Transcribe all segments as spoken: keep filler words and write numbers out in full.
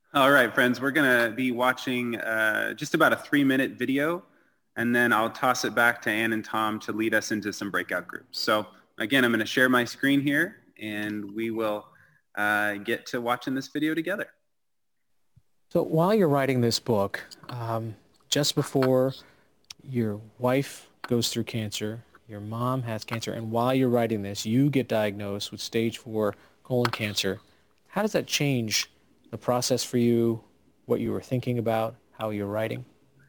All right, friends, we're going to be watching uh, just about a three-minute video, and then I'll toss it back to Ann and Tom to lead us into some breakout groups. So again, I'm going to share my screen here, and we will uh, get to watching this video together. So while you're writing this book, um, just before your wife goes through cancer, your mom has cancer, and while you're writing this, you get diagnosed with stage four colon cancer. How does that change the process for you, what you were thinking about, how you're writing?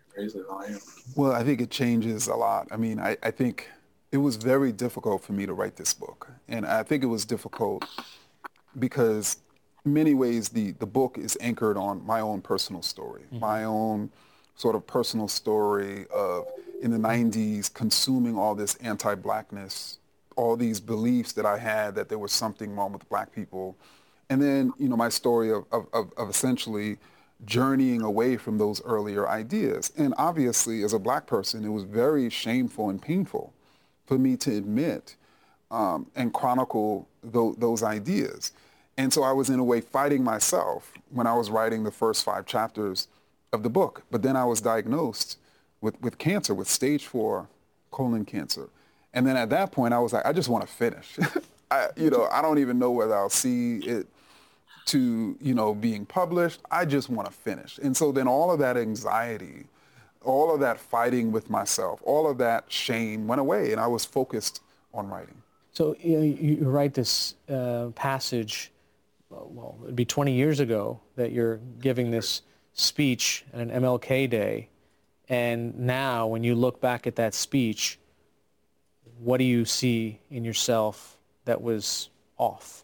Well, I think it changes a lot. I mean, I, I think it was very difficult for me to write this book. And I think it was difficult because in many ways the, the book is anchored on my own personal story, mm-hmm. my own sort of personal story of in the nineties consuming all this anti-blackness, all these beliefs that I had that there was something wrong with black people. And then, you know, my story of, of, of, of essentially journeying away from those earlier ideas. And obviously, as a black person, it was very shameful and painful for me to admit um, and chronicle th- those ideas. And so I was, in a way, fighting myself when I was writing the first five chapters of the book. But then I was diagnosed with, with cancer, with stage four colon cancer. And then at that point, I was like, I just want to finish. I, you know, I don't even know whether I'll see it to, you know, being published. I just want to finish. And so then all of that anxiety, all of that fighting with myself, all of that shame went away, and I was focused on writing. So you know, you write this uh, passage, well, it'd be twenty years ago that you're giving this speech at an M L K Day, and now when you look back at that speech, what do you see in yourself that was off?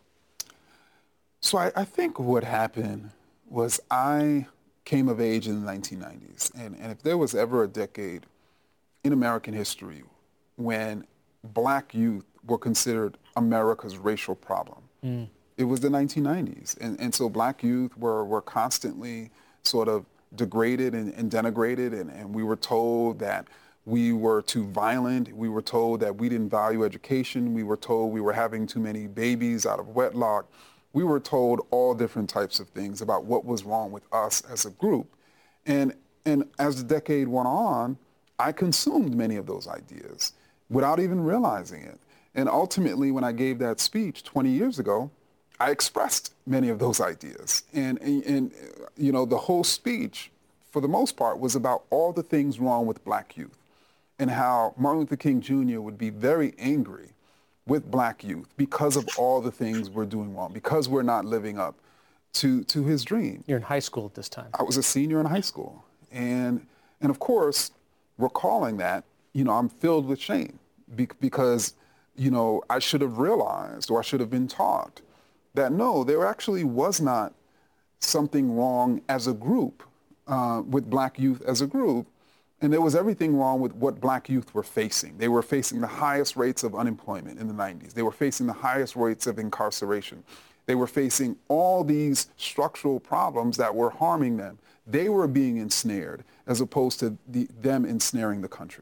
So I, I think what happened was I came of age in the nineteen nineties. And, and if there was ever a decade in American history when black youth were considered America's racial problem, mm. it was the nineteen nineties. And, and so black youth were, were constantly sort of degraded and, and denigrated. And, and we were told that we were too violent. We were told that we didn't value education. We were told we were having too many babies out of wedlock. We were told all different types of things about what was wrong with us as a group. And, and as the decade went on, I consumed many of those ideas without even realizing it. And ultimately, when I gave that speech twenty years ago, I expressed many of those ideas. And, and, and you know, the whole speech, for the most part, was about all the things wrong with black youth and how Martin Luther King Junior would be very angry with black youth because of all the things we're doing wrong, because we're not living up to, to his dream. You're in high school at this time. I was a senior in high school. And, and of course, recalling that, you know, I'm filled with shame be- because, you know, I should have realized, or I should have been taught, that no, there actually was not something wrong as a group, uh, with black youth as a group. And there was everything wrong with what black youth were facing. They were facing the highest rates of unemployment in the nineties. They were facing the highest rates of incarceration. They were facing all these structural problems that were harming them. They were being ensnared as opposed to the, them ensnaring the country.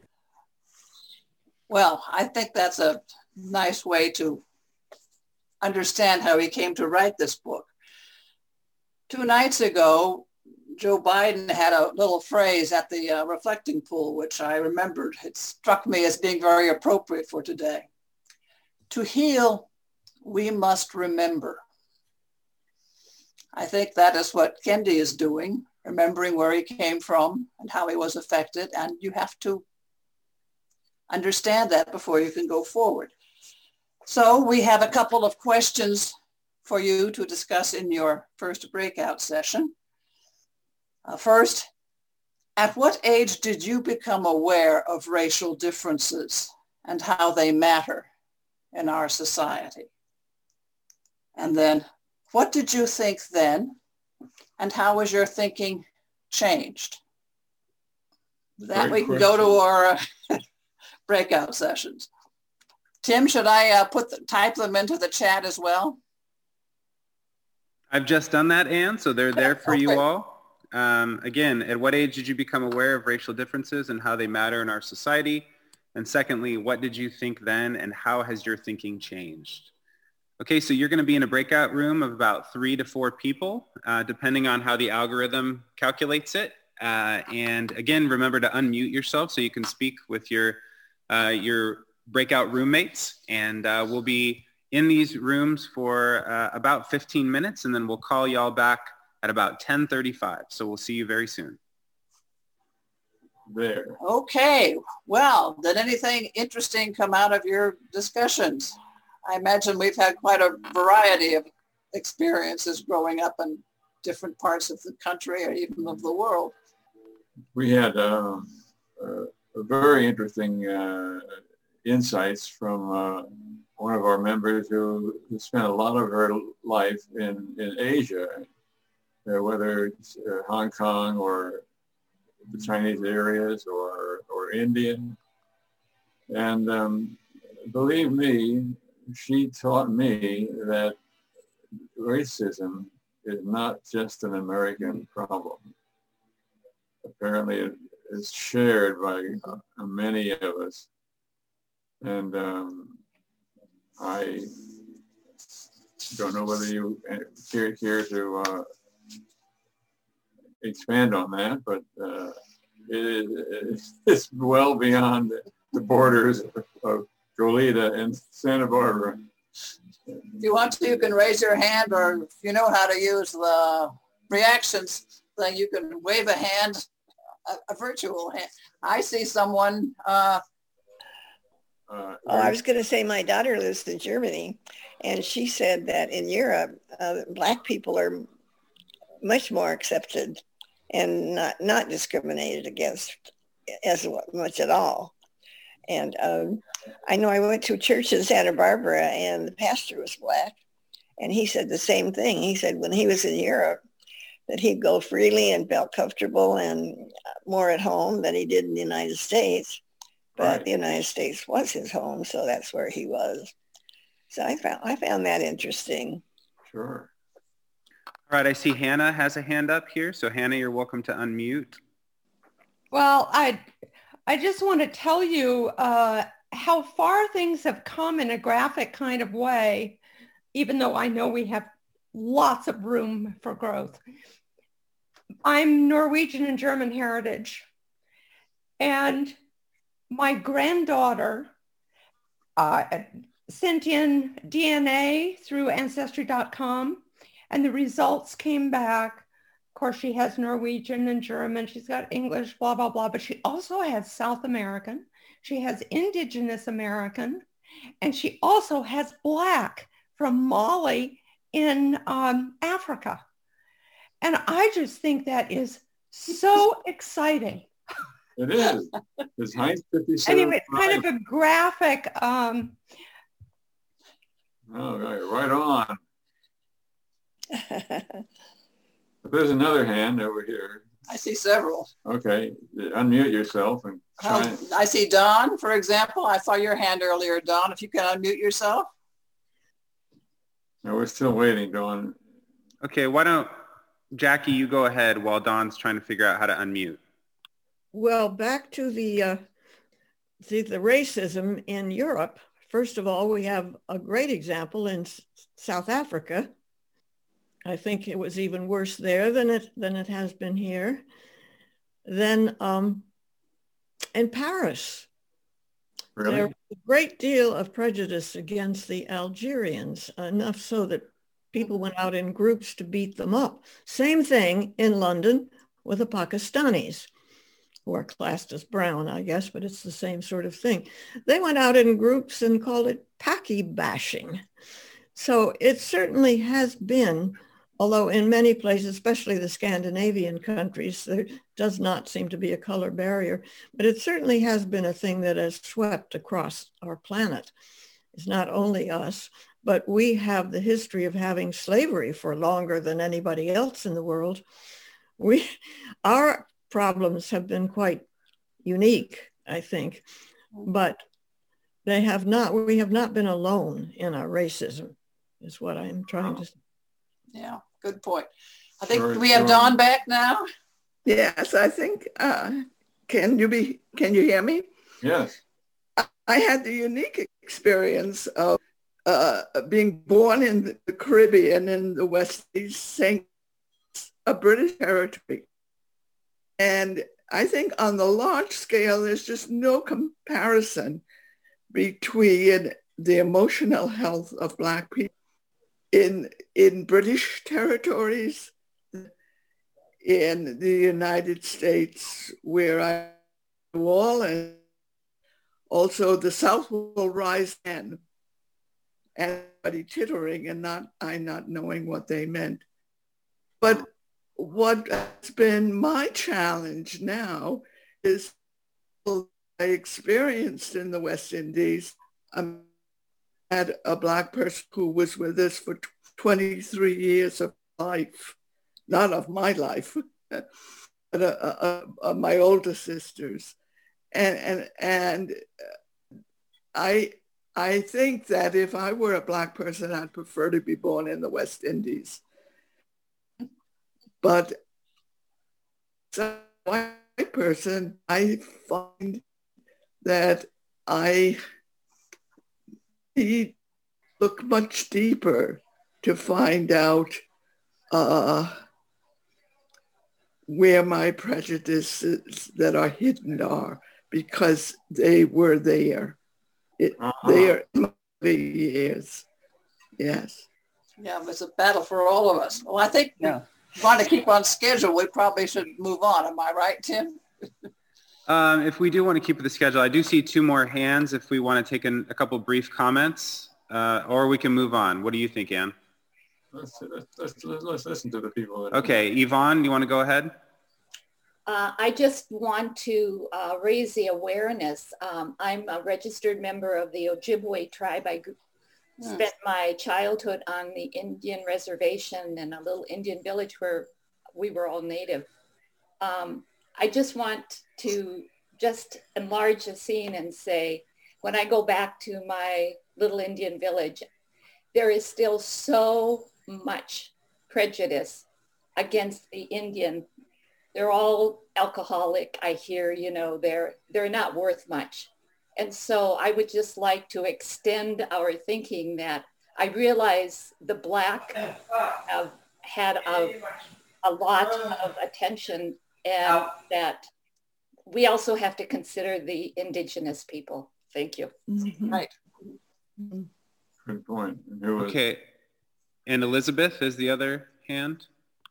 Well, I think that's a nice way to understand how he came to write this book. Two nights ago, Joe Biden had a little phrase at the uh, reflecting pool, which I remembered. It struck me as being very appropriate for today. To heal, we must remember. I think that is what Kendi is doing, remembering where he came from and how he was affected. And you have to understand that before you can go forward. So we have a couple of questions for you to discuss in your first breakout session. Uh, first, at what age did you become aware of racial differences and how they matter in our society? And then, what did you think then, and how has your thinking changed? That we can go to our uh, breakout sessions. Tim, should I uh, put the, type them into the chat as well? I've just done that, Ann, so they're there for Okay. you all. Um, again, at what age did you become aware of racial differences and how they matter in our society? And secondly, what did you think then and how has your thinking changed? Okay, so you're going to be in a breakout room of about three to four people, uh, depending on how the algorithm calculates it. Uh, and again, remember to unmute yourself so you can speak with your uh, your breakout roommates. And uh, we'll be in these rooms for uh, about fifteen minutes, and then we'll call y'all back at about ten thirty-five. So we'll see you very soon. There. Okay, well, did anything interesting come out of your discussions? I imagine we've had quite a variety of experiences growing up in different parts of the country or even of the world. We had uh, uh, a very interesting uh, insights from uh, one of our members who, who spent a lot of her life in, in Asia, uh, whether it's uh, Hong Kong or the Chinese areas or, or Indian. And um, believe me, she taught me that racism is not just an American problem. Apparently it is shared by uh, many of us. And um, I don't know whether you care, care to uh, expand on that, but uh, it, it's well beyond the borders of Goleta and Santa Barbara. If you want to, you can raise your hand, or if you know how to use the reactions thing, you can wave a hand, a, a virtual hand. I see someone. Uh, Uh, oh, I was going to say my daughter lives in Germany, and she said that in Europe, uh, Black people are much more accepted and not, not discriminated against as much at all. And um, I know I went to a church in Santa Barbara, and the pastor was Black, and he said the same thing. He said when he was in Europe that he'd go freely and felt comfortable and more at home than he did in the United States. But right. The United States was his home, so that's where he was. So I found I found that interesting. Sure. All right, I see Hannah has a hand up here. So Hannah, you're welcome to unmute. Well, I, I just want to tell you uh, how far things have come in a graphic kind of way, even though I know we have lots of room for growth. I'm Norwegian and German heritage, and my granddaughter uh, sent in D N A through Ancestry dot com, and the results came back. Of course, she has Norwegian and German. She's got English, blah, blah, blah, but she also has South American. She has Indigenous American, and she also has Black from Mali in um, Africa. And I just think that is so exciting. It is. It's Heinz fifty-seven. Anyway, it's kind of a graphic. Um, oh, right, right on. But there's another hand over here. I see several. Okay, unmute yourself and try. Um, I see Don, for example. I saw your hand earlier, Don. If you can unmute yourself. No, we're still waiting, Dawn. Okay, why don't, Jackie, you go ahead while Don's trying to figure out how to unmute. Well, back to the, uh, the, the racism in Europe. First of all, we have a great example in S- South Africa. I think it was even worse there than it, than it has been here. Then um, in Paris, Really? there was a great deal of prejudice against the Algerians, enough so that people went out in groups to beat them up. Same thing in London with the Pakistanis, who are classed as brown, I guess, but it's the same sort of thing. They went out in groups and called it Paki bashing. So it certainly has been, although in many places, especially the Scandinavian countries, there does not seem to be a color barrier, but it certainly has been a thing that has swept across our planet. It's not only us, but we have the history of having slavery for longer than anybody else in the world. We, our problems have been quite unique, I think, but they have not, we have not been alone in our racism, is what I'm trying to say. Yeah, good point. I think Sure, we have sure. Dawn back now. Yes, I think, uh, can you be, can you hear me? Yes. I had the unique experience of uh, being born in the Caribbean in the West Indies, saying a British territory. And I think on the large scale, there's just no comparison between the emotional health of Black people in, in British territories, in the United States, where I wall, and also the South will rise again. And everybody tittering and not I not knowing what they meant. But what has been my challenge now is what I experienced in the West Indies. I had a Black person who was with us for twenty-three years of life, not of my life, but uh, uh, uh, my older sisters. And, and, and I, I think that if I were a Black person, I'd prefer to be born in the West Indies. But as a white person, I find that I need to look much deeper to find out uh, where my prejudices that are hidden are, because they were there. It, uh-huh. They are the years. Yes. Yeah, it's a battle for all of us. Well, I think yeah. if we want to keep on schedule, we probably should move on. Am I right, Tim? um, if we do want to keep the schedule, I do see two more hands if we want to take an, a couple brief comments, uh, or we can move on. What do you think, Ann? Let's, let's, let's, let's listen to the people. That okay, Yvonne, you want to go ahead? Uh, I just want to uh, raise the awareness. Um, I'm a registered member of the Ojibwe tribe. I yes. spent my childhood on the Indian reservation in a little Indian village where we were all native. Um, I just want to just enlarge the scene and say, when I go back to my little Indian village, there is still so much prejudice against the Indian. They're all alcoholic, I hear, you know, they're they're not worth much. And so I would just like to extend our thinking that I realize the Black have had a, a lot of attention, and that we also have to consider the Indigenous people. Thank you. Mm-hmm. Right. Good point. Okay. And Elizabeth is the other hand.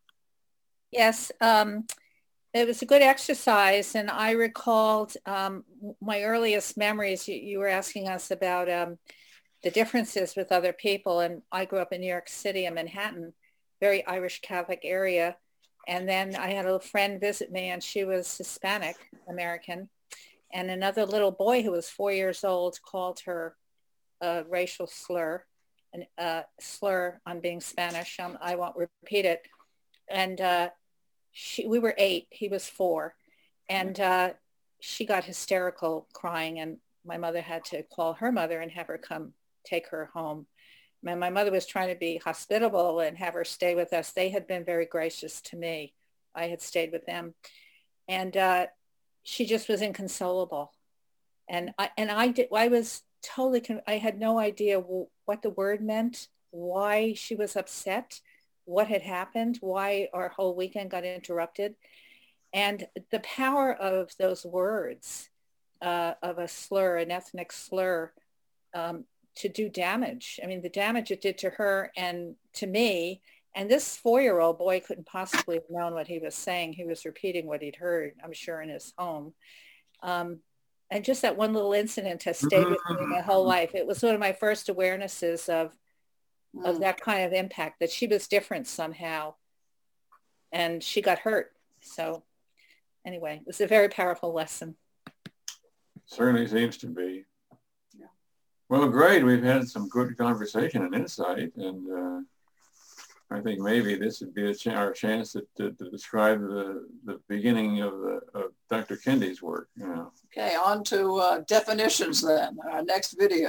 Yes. Um, It was a good exercise, and I recalled um, my earliest memories. You, you were asking us about um, the differences with other people, and I grew up in New York City and Manhattan, very Irish Catholic area. And then I had a friend visit me, and she was Hispanic American, and another little boy who was four years old called her a racial slur, a uh, slur on being Spanish. Um, I won't repeat it. And uh, She, we were eight, he was four, and uh, she got hysterical crying, and my mother had to call her mother and have her come take her home. My, my mother was trying to be hospitable and have her stay with us. They had been very gracious to me. I had stayed with them, and uh, she just was inconsolable. And I, and I, did, I was totally, I had no idea what the word meant, why she was upset, what had happened, why our whole weekend got interrupted. And the power of those words, uh, of a slur, an ethnic slur, um, to do damage. I mean, the damage it did to her and to me, and this four-year-old boy couldn't possibly have known what he was saying. He was repeating what he'd heard, I'm sure, in his home. Um, and just that one little incident has stayed with me my whole life. It was one of my first awarenesses of of that kind of impact, that she was different somehow, and she got hurt. So anyway, it was a very powerful lesson. Certainly seems to be. Yeah. Well, great. We've had some good conversation and insight, and uh, I think maybe this would be a ch- our chance to, to, to describe the, the beginning of, the, of Doctor Kendi's work. You know. Okay, on to uh, definitions then, our next video.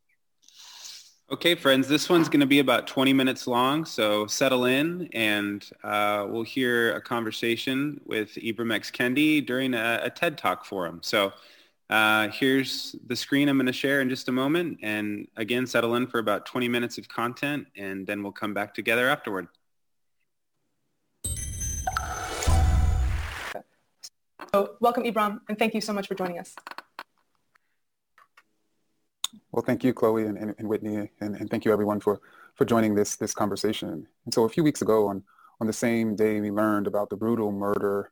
Okay, friends, this one's going to be about twenty minutes long, so settle in, and uh, we'll hear a conversation with Ibram X. Kendi during a, a TED Talk forum. So Uh, here's the screen I'm going to share in just a moment. And again, settle in for about twenty minutes of content, and then we'll come back together afterward. So welcome, Ibram, and thank you so much for joining us. Well, thank you, Chloe and, and, and Whitney, and, and thank you everyone for, for joining this, this conversation. And so a few weeks ago, on, on the same day we learned about the brutal murder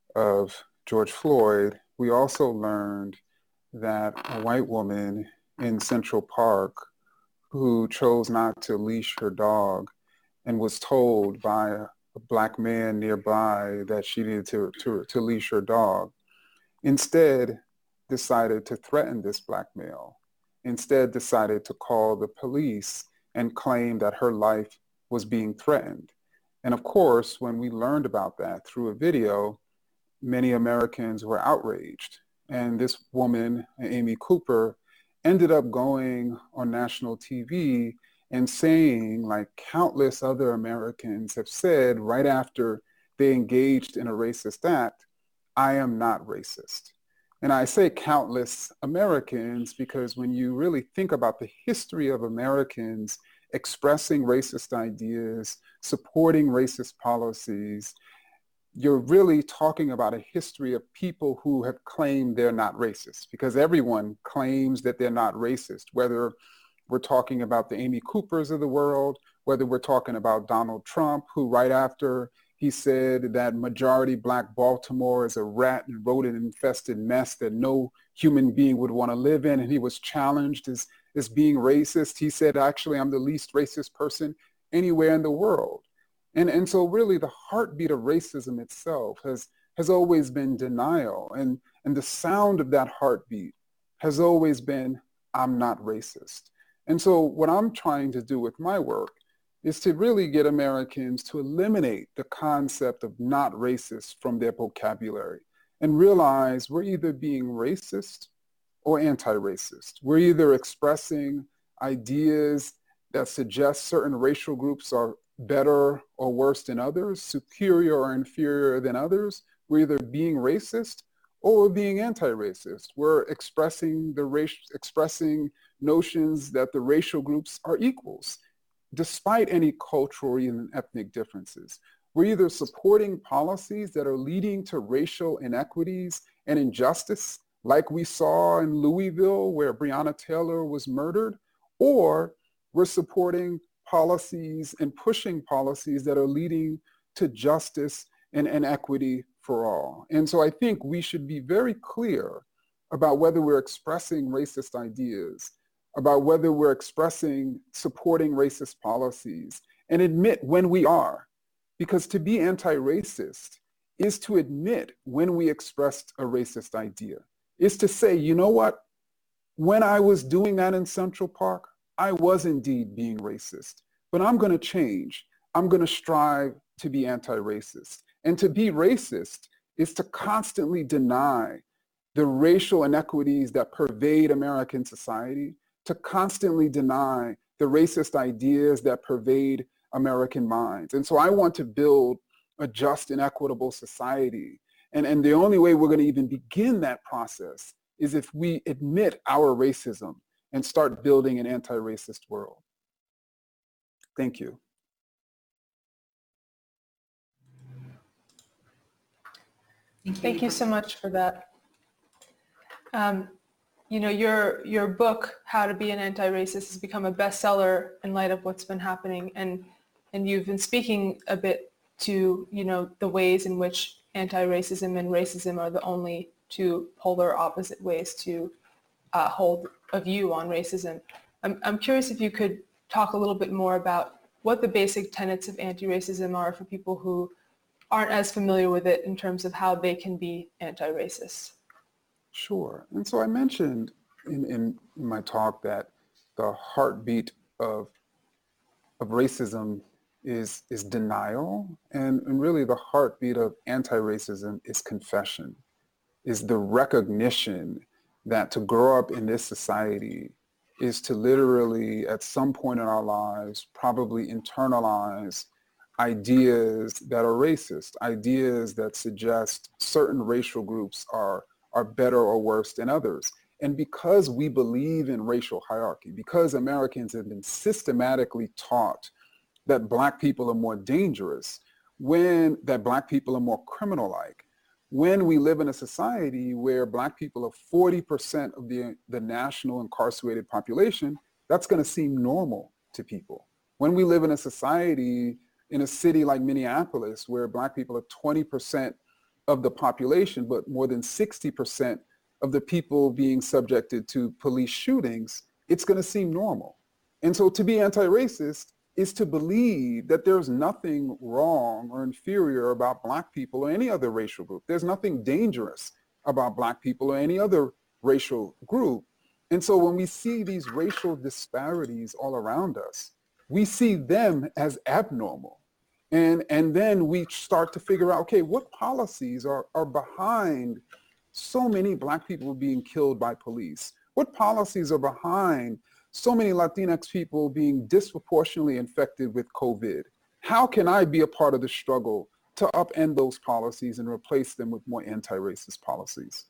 of George Floyd, we also learned that a white woman in Central Park who chose not to leash her dog and was told by a, a black man nearby that she needed to, to, to leash her dog, instead decided to threaten this black male, instead decided to call the police and claim that her life was being threatened. And of course, when we learned about that through a video, many Americans were outraged. And this woman, Amy Cooper, ended up going on national T V and saying, like countless other Americans have said right after they engaged in a racist act, I am not racist. And I say countless Americans because when you really think about the history of Americans expressing racist ideas, supporting racist policies, you're really talking about a history of people who have claimed they're not racist, because everyone claims that they're not racist, whether we're talking about the Amy Coopers of the world, whether we're talking about Donald Trump, who right after he said that majority black Baltimore is a rat and rodent infested mess that no human being would want to live in, and he was challenged as, as being racist. He said, actually, I'm the least racist person anywhere in the world. And, and so really the heartbeat of racism itself has, has always been denial. And, and the sound of that heartbeat has always been, I'm not racist. And so what I'm trying to do with my work is to really get Americans to eliminate the concept of not racist from their vocabulary and realize we're either being racist or anti-racist. We're either expressing ideas that suggest certain racial groups are better or worse than others, superior or inferior than others. We're either being racist or we're being anti-racist. We're expressing the race, expressing notions that the racial groups are equals, despite any cultural and ethnic differences. We're either supporting policies that are leading to racial inequities and injustice, like we saw in Louisville where Breonna Taylor was murdered, or we're supporting policies and pushing policies that are leading to justice and, and equity for all. And so I think we should be very clear about whether we're expressing racist ideas, about whether we're expressing, supporting racist policies, and admit when we are. Because to be anti-racist is to admit when we expressed a racist idea, is to say, you know what, when I was doing that in Central Park, I was indeed being racist, but I'm going to change. I'm going to strive to be anti-racist. And to be racist is to constantly deny the racial inequities that pervade American society, to constantly deny the racist ideas that pervade American minds. And so I want to build a just and equitable society. And, and the only way we're going to even begin that process is if we admit our racism and start building an anti-racist world. Thank you. Thank you, Thank you so much for that. Um, you know, your your book, How to Be an Anti-Racist, has become a bestseller in light of what's been happening, and and you've been speaking a bit to, you know, the ways in which anti-racism and racism are the only two polar opposite ways to uh, hold a view on racism. I'm, I'm curious if you could talk a little bit more about what the basic tenets of anti-racism are for people who aren't as familiar with it in terms of how they can be anti-racist. Sure. And so I mentioned in, in my talk that the heartbeat of, of racism is, is denial. And, and really the heartbeat of anti-racism is confession, is the recognition that to grow up in this society is to literally, at some point in our lives, probably internalize ideas that are racist, ideas that suggest certain racial groups are, are better or worse than others. And because we believe in racial hierarchy, because Americans have been systematically taught that Black people are more dangerous, when that Black people are more criminal-like, when we live in a society where Black people are forty percent of the, the national incarcerated population, that's going to seem normal to people. When we live in a society, in a city like Minneapolis, where Black people are twenty percent of the population, but more than sixty percent of the people being subjected to police shootings, it's going to seem normal. And so to be anti-racist is to believe that there's nothing wrong or inferior about Black people or any other racial group. There's nothing dangerous about Black people or any other racial group. And so when we see these racial disparities all around us, we see them as abnormal. And, and then we start to figure out, okay, what policies are, are behind so many Black people being killed by police? What policies are behind so many Latinx people being disproportionately infected with COVID? How can I be a part of the struggle to upend those policies and replace them with more anti-racist policies?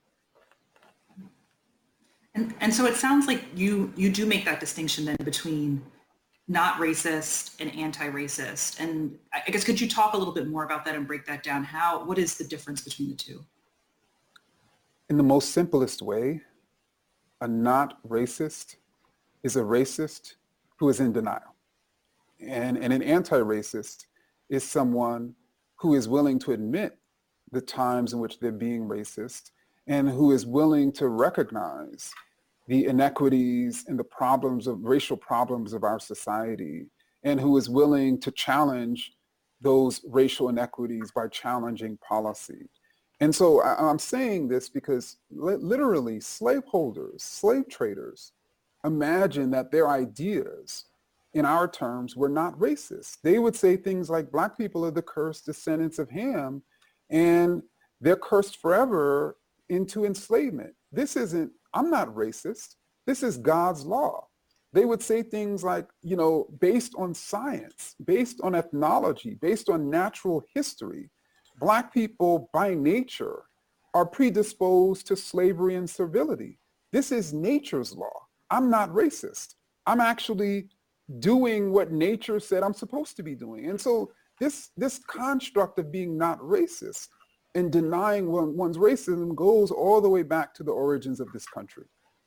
And, and so it sounds like you, you do make that distinction then between not racist and anti-racist. And I guess could you talk a little bit more about that and break that down? How, what is the difference between the two? In the most simplest way, a not racist is a racist who is in denial. And, and an anti-racist is someone who is willing to admit the times in which they're being racist and who is willing to recognize the inequities and the problems of racial problems of our society, and who is willing to challenge those racial inequities by challenging policy. And so I, I'm saying this because li- literally slaveholders, slave traders, imagine that their ideas in our terms were not racist. They would say things like Black people are the cursed descendants of Ham and they're cursed forever into enslavement. This isn't, I'm not racist. This is God's law. They would say things like, you know, based on science, based on ethnology, based on natural history, Black people by nature are predisposed to slavery and servility. This is nature's law. I'm not racist. I'm actually doing what nature said I'm supposed to be doing. And so this, this construct of being not racist and denying one, one's racism goes all the way back to the origins of this country.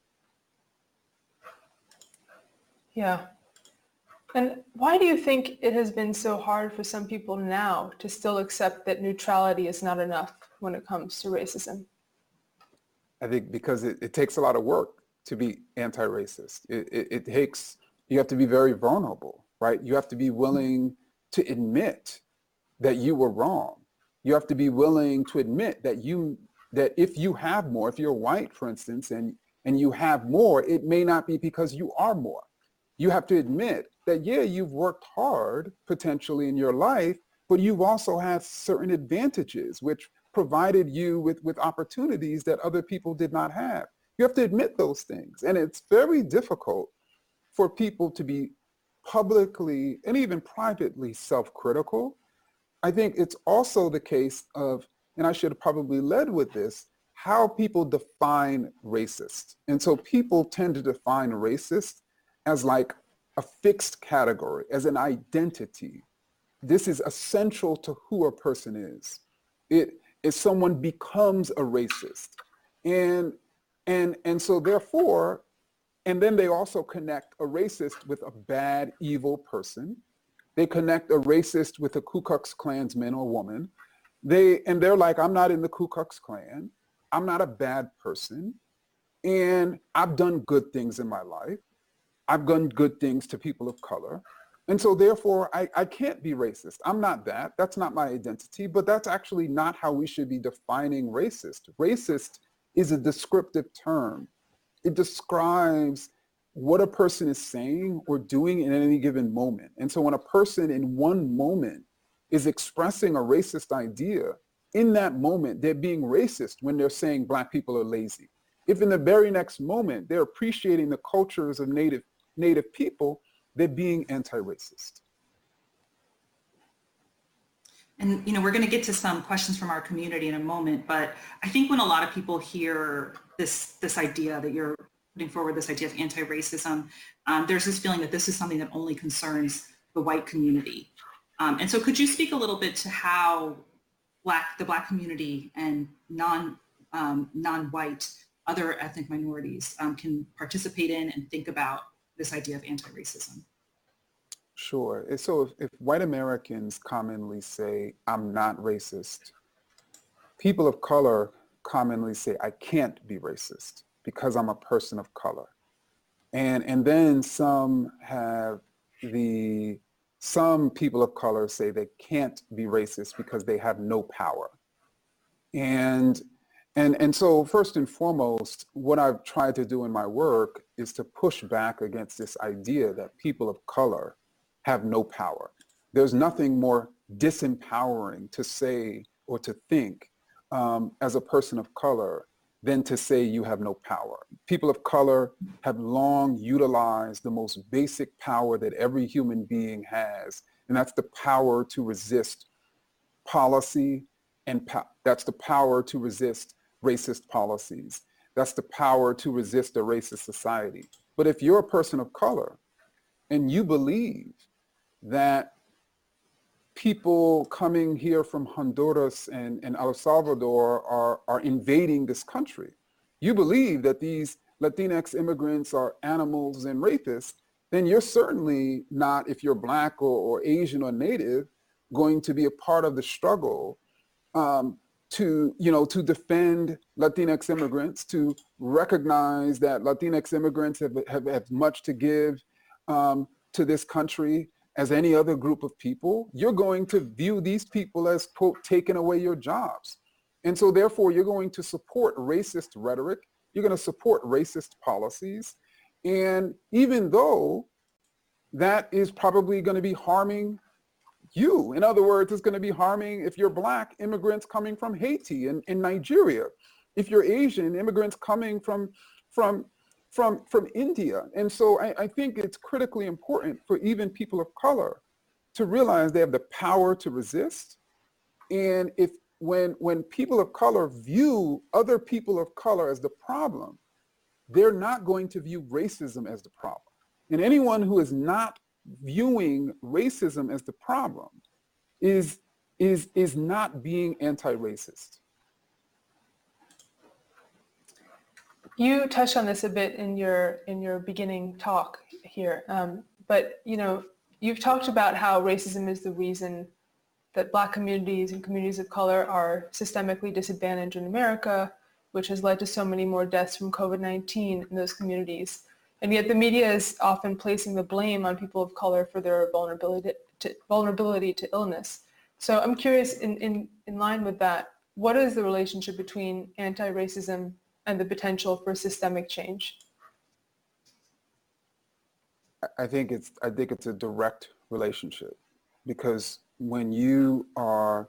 Yeah. And why do you think it has been so hard for some people now to still accept that neutrality is not enough when it comes to racism? I think because it, it takes a lot of work to be anti-racist. It, it, it takes, you have to be very vulnerable, right? You have to be willing to admit that you were wrong. You have to be willing to admit that you, that if you have more, if you're white, for instance, and, and you have more, it may not be because you are more. You have to admit that, yeah, you've worked hard potentially in your life, but you've also had certain advantages which provided you with, with opportunities that other people did not have. You have to admit those things. And it's very difficult for people to be publicly and even privately self-critical. I think it's also the case of, and I should have probably led with this, how people define racist. And so people tend to define racist as like a fixed category, as an identity. This is essential to who a person is. It is someone becomes a racist. And, and, and so therefore, and then they also connect a racist with a bad, evil person. They connect a racist with a Ku Klux Klansman or woman. They, and they're like, I'm not in the Ku Klux Klan. I'm not a bad person. And I've done good things in my life. I've done good things to people of color. And so therefore, I, I can't be racist. I'm not that. That's not my identity. But that's actually not how we should be defining racist. Racist is a descriptive term. It describes what a person is saying or doing in any given moment. And so when a person in one moment is expressing a racist idea, in that moment, they're being racist when they're saying Black people are lazy. If in the very next moment, they're appreciating the cultures of Native, Native people, they're being anti-racist. And, you know, we're going to get to some questions from our community in a moment, but I think when a lot of people hear this, this idea that you're putting forward, this idea of anti-racism, um, there's this feeling that this is something that only concerns the white community. Um, and so could you speak a little bit to how Black, the Black community and non, um, non-white, other ethnic minorities um, can participate in and think about this idea of anti-racism? Sure. So if, if white Americans commonly say, I'm not racist, people of color commonly say, I can't be racist because I'm a person of color. And, and then some have the, some people of color say they can't be racist because they have no power. And, and, and so first and foremost, what I've tried to do in my work is to push back against this idea that people of color have no power. There's nothing more disempowering to say or to think um, as a person of color than to say you have no power. People of color have long utilized the most basic power that every human being has, and that's the power to resist policy, and po- that's the power to resist racist policies. That's the power to resist a racist society. But if you're a person of color and you believe that people coming here from Honduras and, and El Salvador are, are invading this country, you believe that these Latinx immigrants are animals and rapists, then you're certainly not, if you're Black or, or Asian or Native, going to be a part of the struggle um, to, you know, to defend Latinx immigrants, to recognize that Latinx immigrants have, have, have much to give um, to this country as any other group of people. You're going to view these people as, quote, taking away your jobs. And so therefore, you're going to support racist rhetoric. You're going to support racist policies. And even though that is probably going to be harming you, in other words, it's going to be harming, if you're Black, immigrants coming from Haiti and, and Nigeria. If you're Asian, immigrants coming from, from, from, from India. And so I, I think it's critically important for even people of color to realize they have the power to resist. And if when, when people of color view other people of color as the problem, they're not going to view racism as the problem. And anyone who is not viewing racism as the problem is, is, is not being anti-racist. You touched on this a bit in your in your beginning talk here, um, but you know, you've talked about how racism is the reason that Black communities and communities of color are systemically disadvantaged in America, which has led to so many more deaths from COVID nineteen in those communities. And yet the media is often placing the blame on people of color for their vulnerability to, vulnerability to illness. So I'm curious, in, in, in line with that, what is the relationship between anti-racism and the potential for systemic change? I think it's, I think it's a direct relationship, because when you are,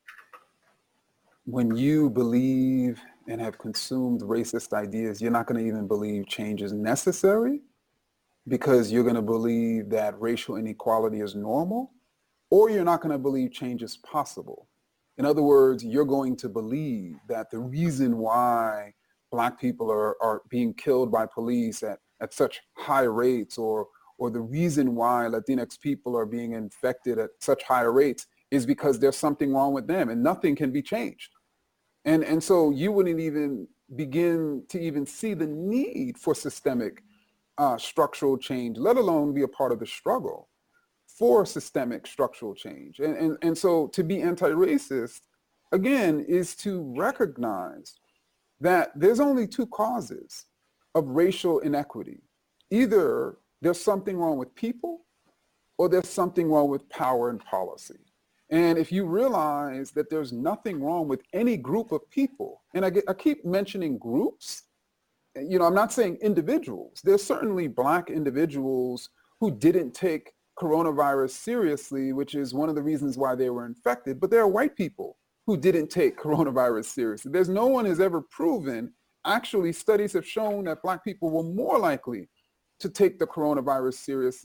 when you believe and have consumed racist ideas, you're not going to even believe change is necessary, because you're going to believe that racial inequality is normal, or you're not going to believe change is possible. In other words, you're going to believe that the reason why Black people are, are being killed by police at, at such high rates, or, or the reason why Latinx people are being infected at such high rates is because there's something wrong with them and nothing can be changed. And, and so you wouldn't even begin to even see the need for systemic uh, structural change, let alone be a part of the struggle for systemic structural change. And, and, and so to be anti-racist, again, is to recognize that there's only two causes of racial inequity. Either there's something wrong with people, or there's something wrong with power and policy. And if you realize that there's nothing wrong with any group of people, and I, get, I keep mentioning groups, you know, I'm not saying individuals. There's certainly Black individuals who didn't take coronavirus seriously, which is one of the reasons why they were infected, but there are white people who didn't take coronavirus seriously. There's no one has ever proven, actually studies have shown that Black people were more likely to take the coronavirus seriously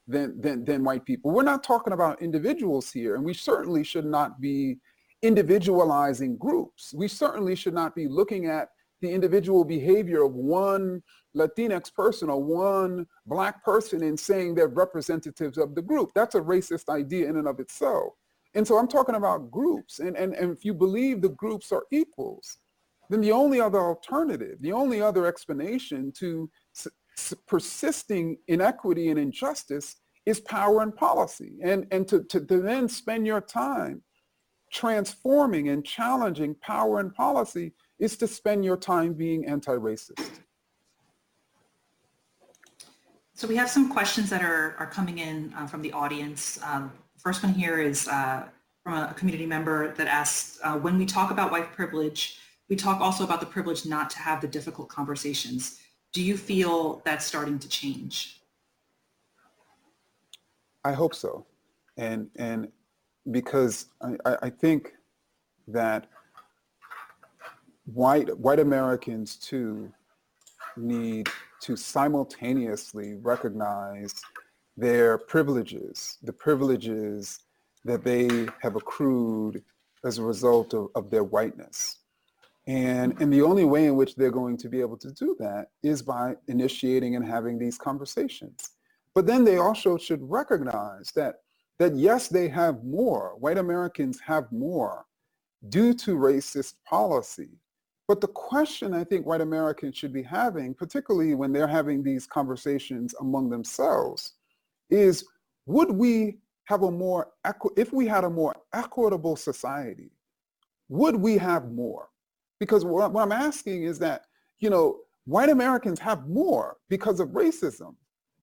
than, than, than white people. We're not talking about individuals here, and we certainly should not be individualizing groups. We certainly should not be looking at the individual behavior of one Latinx person or one Black person and saying they're representatives of the group. That's a racist idea in and of itself. And so I'm talking about groups. And, and, and if you believe the groups are equals, then the only other alternative, the only other explanation to s- s- persisting inequity and injustice is power and policy. And, and to, to, to then spend your time transforming and challenging power and policy is to spend your time being anti-racist. So we have some questions that are, are coming in uh, from the audience. Um, first one here is uh, from a community member that asks, uh, when we talk about white privilege, we talk also about the privilege not to have the difficult conversations. Do you feel that's starting to change? I hope so. And, and because I, I think that white, white Americans too need to simultaneously recognize their privileges, the privileges that they have accrued as a result of, of their whiteness. And, and the only way in which they're going to be able to do that is by initiating and having these conversations. But then they also should recognize that, that yes, they have more, white Americans have more due to racist policy. But the question I think white Americans should be having, particularly when they're having these conversations among themselves, is would we have a more, equi- if we had a more equitable society, would we have more? Because what, what I'm asking is that, you know, white Americans have more because of racism,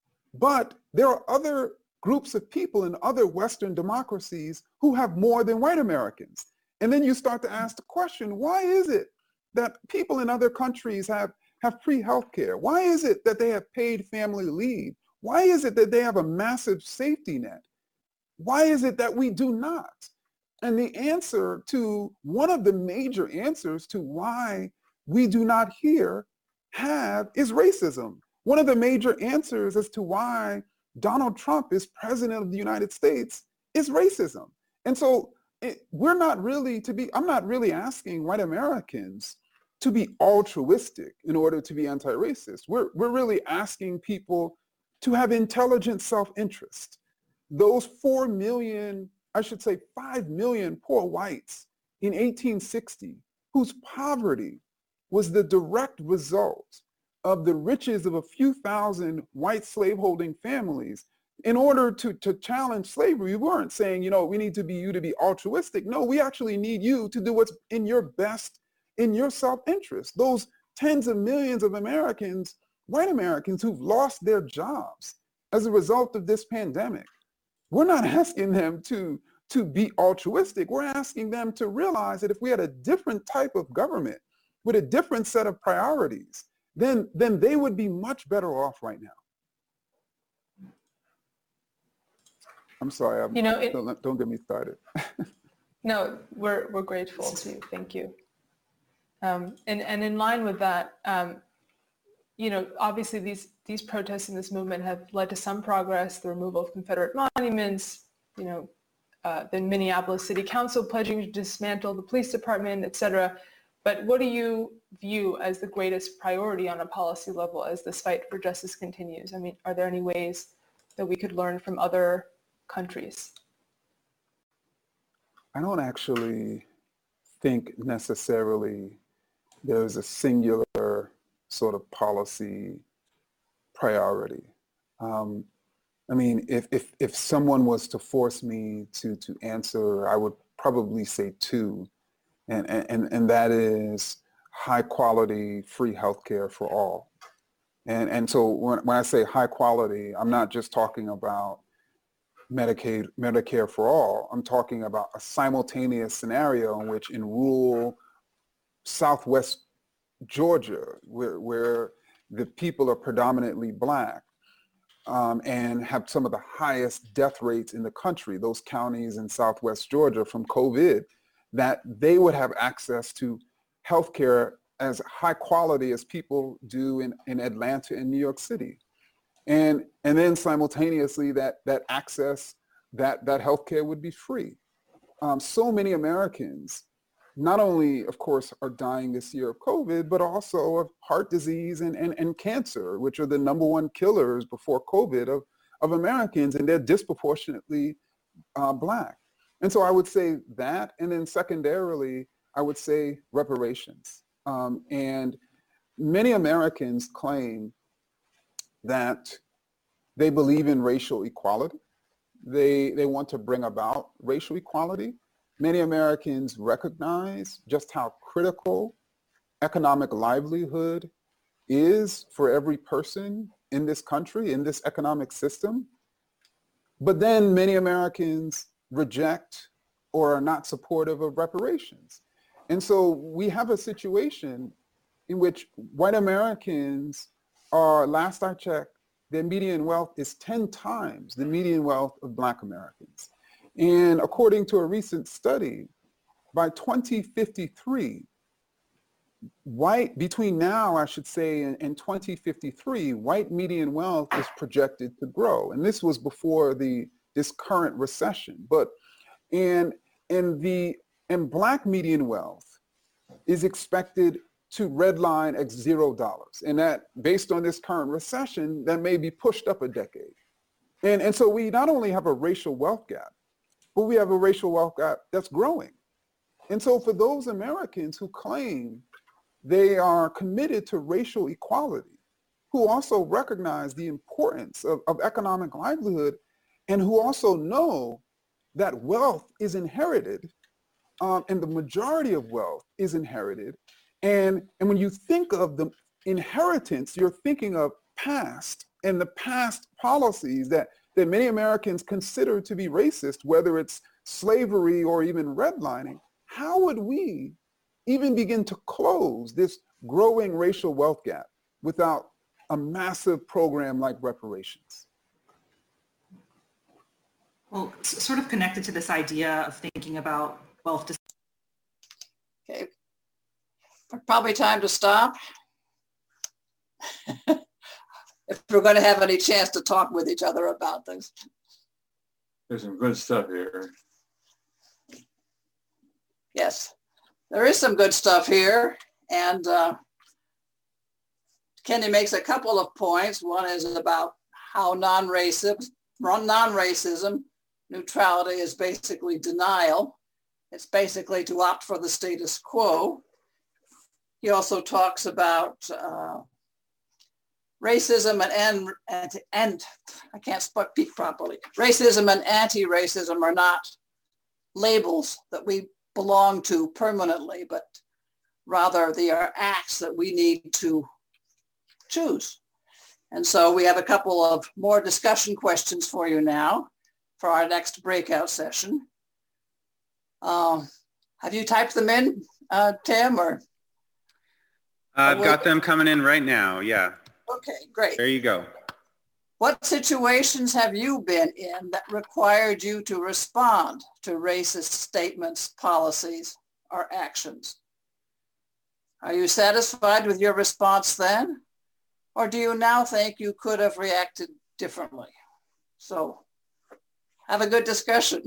but there are other groups of people in other Western democracies who have more than white Americans. And then you start to ask the question, why is it that people in other countries have, have free healthcare? Why is it that they have paid family leave? Why is it that they have a massive safety net? Why is it that we do not? And the answer to, one of the major answers to why we do not here have is racism. One of the major answers as to why Donald Trump is president of the United States is racism. And so it, we're not really to be, I'm not really asking white Americans to be altruistic in order to be anti-racist. We're, we're really asking people to have intelligent self-interest. Those four million, I should say five million poor whites in eighteen sixty, whose poverty was the direct result of the riches of a few thousand white slaveholding families. In order to, to challenge slavery, we weren't saying, you know, we need to be you to be altruistic. No, we actually need you to do what's in your best, in your self-interest. Those tens of millions of Americans, white Americans who've lost their jobs as a result of this pandemic. We're not asking them to, to be altruistic. We're asking them to realize that if we had a different type of government with a different set of priorities, then, then they would be much better off right now. I'm sorry, I'm, you know, it, don't, don't get me started. No, we're, we're grateful to you. Thank you. Um, and, and in line with that, um, you know, obviously these, these protests and this movement have led to some progress, the removal of Confederate monuments, you know, uh, the Minneapolis City Council pledging to dismantle the police department, et cetera. But what do you view as the greatest priority on a policy level as this fight for justice continues? I mean, are there any ways that we could learn from other countries? I don't actually think necessarily there's a singular sort of policy priority. Um, I mean, if, if, if someone was to force me to, to answer, I would probably say two. And, and, and that is high quality free healthcare for all. And, and so when, when I say high quality, I'm not just talking about Medicaid, Medicare for all. I'm talking about a simultaneous scenario in which in rural Southwest Georgia, where, where the people are predominantly Black um, and have some of the highest death rates in the country, those counties in Southwest Georgia from COVID, that they would have access to healthcare as high quality as people do in, in Atlanta and New York City. And, and then simultaneously that, that access, that, that healthcare would be free. Um, so many Americans, not only, of course, are dying this year of COVID, but also of heart disease and, and, and cancer, which are the number one killers before COVID of, of Americans, and they're disproportionately uh, Black. And so I would say that, and then secondarily, I would say reparations. Um, and many Americans claim that they believe in racial equality. They, they want to bring about racial equality. Many Americans recognize just how critical economic livelihood is for every person in this country, in this economic system. But then many Americans reject or are not supportive of reparations. And so we have a situation in which white Americans are, last I checked, their median wealth is ten times the median wealth of Black Americans. And according to a recent study, by twenty fifty-three, white, between now, I should say, and, and twenty fifty-three, white median wealth is projected to grow. And this was before the, this current recession. But, and, and the, and Black median wealth is expected to redline at zero dollars. And that, based on this current recession, that may be pushed up a decade. And, and so we not only have a racial wealth gap, but we have a racial wealth gap that's growing. And so for those Americans who claim they are committed to racial equality, who also recognize the importance of, of economic livelihood, and who also know that wealth is inherited, um, and the majority of wealth is inherited. And, and when you think of the inheritance, you're thinking of past and the past policies that, that many Americans consider to be racist, whether it's slavery or even redlining. How would we even begin to close this growing racial wealth gap without a massive program like reparations? Well, sort of connected to this idea of thinking about wealth. Okay. Probably time to stop. If we're going to have any chance to talk with each other about this. There's some good stuff here. Yes, there is some good stuff here. And uh, Kenny makes a couple of points. One is about how non-racism, non-racism neutrality is basically denial. It's basically to opt for the status quo. He also talks about uh, racism and, and, and, and I can't speak properly. Racism and anti-racism are not labels that we belong to permanently, but rather they are acts that we need to choose. And so we have a couple of more discussion questions for you now for our next breakout session. Um, have you typed them in, uh, Tim, or? I've got them coming in right now, yeah. Okay, great. There you go. What situations have you been in that required you to respond to racist statements, policies, or actions? Are you satisfied with your response then? Or do you now think you could have reacted differently? So have a good discussion.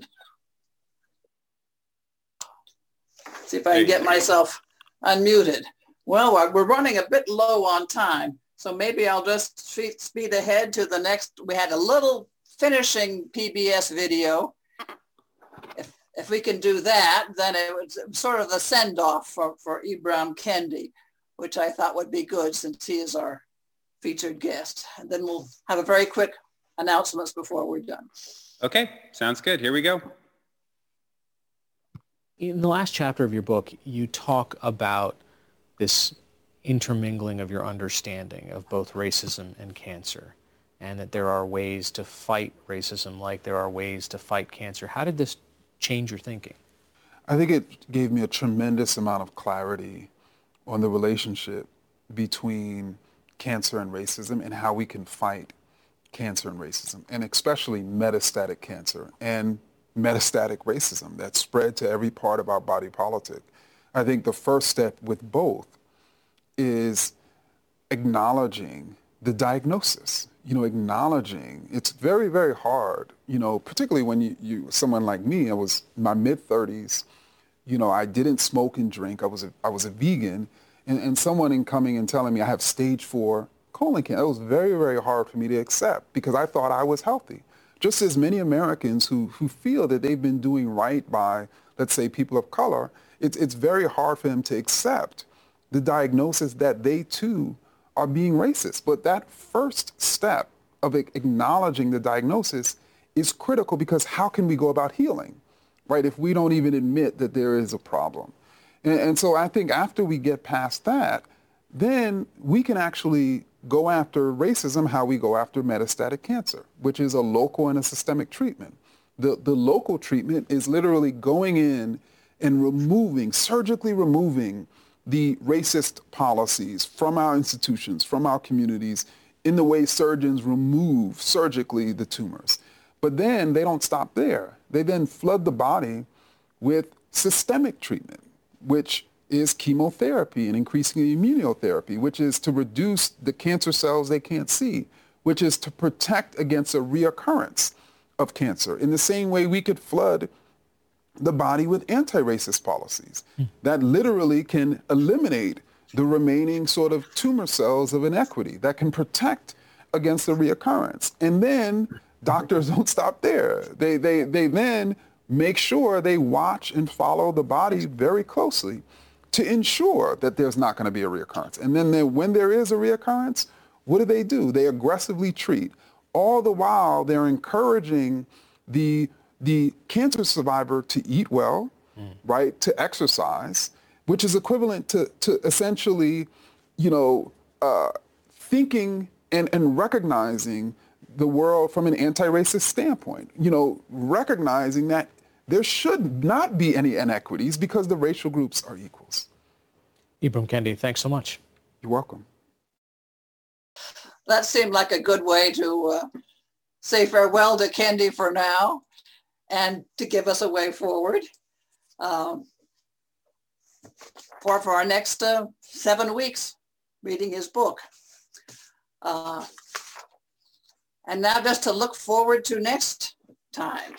See if I can get myself unmuted. Well, we're running a bit low on time, so maybe I'll just speed ahead to the next. We had a little finishing P B S video. If, if we can do that, then it was sort of the send-off for, for Ibram Kendi, which I thought would be good since he is our featured guest. And then we'll have a very quick announcements before we're done. Okay, sounds good. Here we go. In the last chapter of your book, you talk about this intermingling of your understanding of both racism and cancer, and that there are ways to fight racism like there are ways to fight cancer. How did this change your thinking? I think it gave me a tremendous amount of clarity on the relationship between cancer and racism and how we can fight cancer and racism, and especially metastatic cancer and metastatic racism that's spread to every part of our body politic. I think the first step with both is acknowledging the diagnosis. you know, acknowledging, it's very, very hard, you know, particularly when you, you someone like me, I was in my mid thirties, you know, I didn't smoke and drink. I was a, I was a vegan, and, and someone in coming and telling me I have stage four colon cancer, it was very, very hard for me to accept because I thought I was healthy. Just as many Americans who, who feel that they've been doing right by, let's say, people of color, it's, it's very hard for them to accept the diagnosis that they too are being racist. But that first step of acknowledging the diagnosis is critical, because how can we go about healing, right, if we don't even admit that there is a problem? And, and so I think after we get past that, then we can actually go after racism how we go after metastatic cancer, which is a local and a systemic treatment. The, the local treatment is literally going in and removing, surgically removing the racist policies from our institutions, from our communities, in the way surgeons remove surgically the tumors. But then they don't stop there. They then flood the body with systemic treatment, which is chemotherapy and increasingly immunotherapy, which is to reduce the cancer cells they can't see, which is to protect against a reoccurrence of cancer. In the same way we could flood the body with anti-racist policies mm. that literally can eliminate the remaining sort of tumor cells of inequity, that can protect against the reoccurrence. And then doctors don't stop there. They, they, they then make sure they watch and follow the body very closely to ensure that there's not going to be a reoccurrence. And then they, when there is a reoccurrence, what do they do? They aggressively treat. All the while, they're encouraging the the cancer survivor to eat well, mm. right, to exercise, which is equivalent to, to essentially, you know, uh, thinking and, and recognizing the world from an anti-racist standpoint, you know, recognizing that there should not be any inequities because the racial groups are equals. Ibram Kendi, thanks so much. You're welcome. That seemed like a good way to uh, say farewell to Kendi for now, and to give us a way forward um, for, for our next uh, seven weeks reading his book. Uh, and now just to look forward to next time.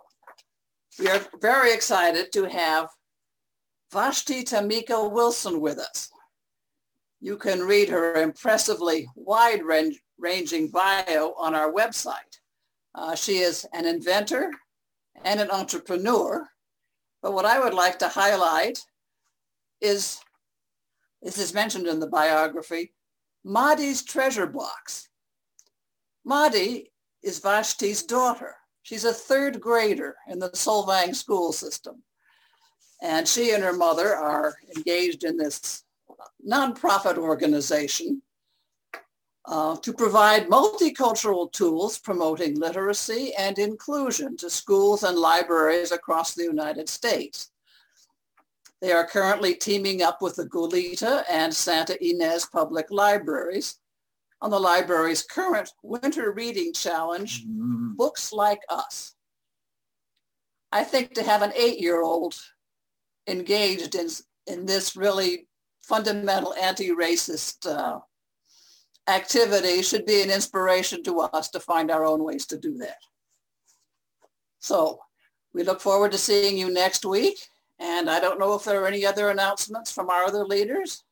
We are very excited to have Vashti Tamika Wilson with us. You can read her impressively wide-ranging bio on our website. Uh, she is an inventor and an entrepreneur. But what I would like to highlight is, this is mentioned in the biography, Madi's treasure box. Madi is Vashti's daughter. She's a third grader in the Solvang school system. And she and her mother are engaged in this nonprofit organization Uh, to provide multicultural tools promoting literacy and inclusion to schools and libraries across the United States. They are currently teaming up with the Goleta and Santa Ynez Public Libraries on the library's current winter reading challenge, mm-hmm. Books Like Us. I think to have an eight-year-old engaged in, in this really fundamental anti-racist uh, activity should be an inspiration to us to find our own ways to do that. So we look forward to seeing you next week. And I don't know if there are any other announcements from our other leaders.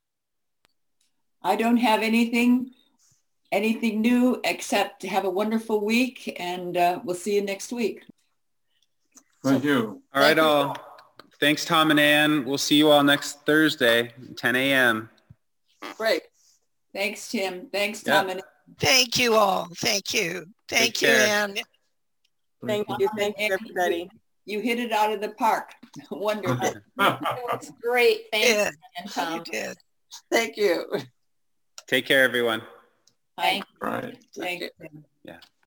I don't have anything, anything new except to have a wonderful week, and uh, we'll see you next week. Thank you. All right, all. Thanks, Tom and Ann. We'll see you all next Thursday, ten a.m. Great. Thanks, Tim. Thanks, Tom. Yeah. And Thank you all. Thank you. Thank Take you, care. Ann. Thank you. Thank you, everybody. You hit it out of the park. Wonderful. That's great. Thanks, Yeah, and Tom. you did. Thank you. Take care, everyone. Thank Right. Thank you. Yeah.